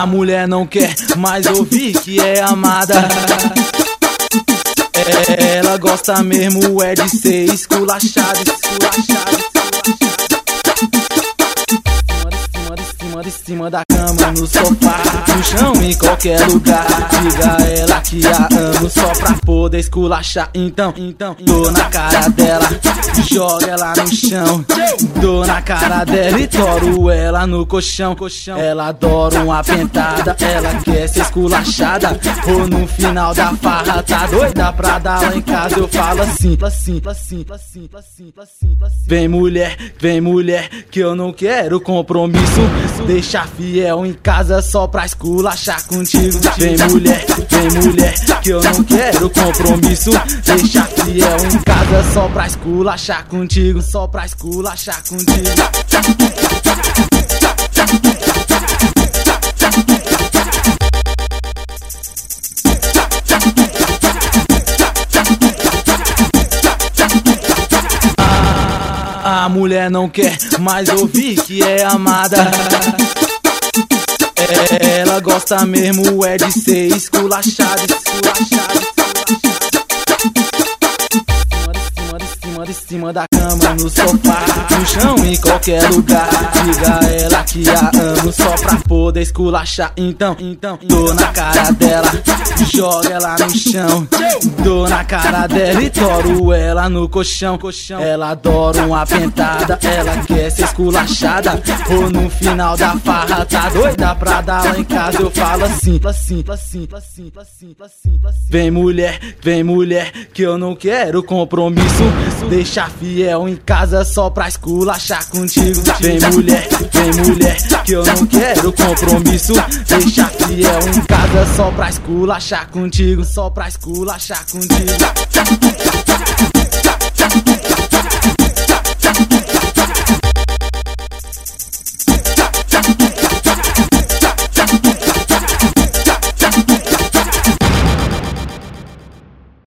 A mulher não quer mais ouvir que é amada. Ela gosta mesmo é de ser esculachada, esculachada. De cima da cama, no sofá, no chão, em qualquer lugar. Diga a ela que a amo só pra poder esculachar. Então, dou na cara dela, joga ela no chão. Dou na cara dela e toro ela no colchão. Ela adora uma pentada, ela quer ser esculachada. Ou no final da farra tá doida pra dar lá em casa. Eu falo assim. Vem mulher, que eu não quero compromisso. Deixa fiel em casa só pra esculachar contigo. Vem mulher, que eu não quero compromisso. Deixa fiel em casa só pra esculachar contigo. Só pra esculachar contigo. A mulher não quer mais ouvir que é amada. Ela gosta mesmo é de ser esculachada, esculachada. De cima da cama, no sofá, no chão, em qualquer lugar. Diga a ela que a amo só pra poder esculachar. Então, dou na cara dela, joga ela no chão. Dou na cara dela e toro ela no colchão. Ela adora uma pentada, ela quer ser esculachada. Ou no final da farra tá doida pra dar lá em casa. Eu falo assim. Vem mulher, que eu não quero compromisso. Deixa fiel em casa só pra esculachar contigo. Vem mulher, que eu não quero compromisso. Deixa fiel em casa só pra esculachar contigo. Só pra esculachar contigo.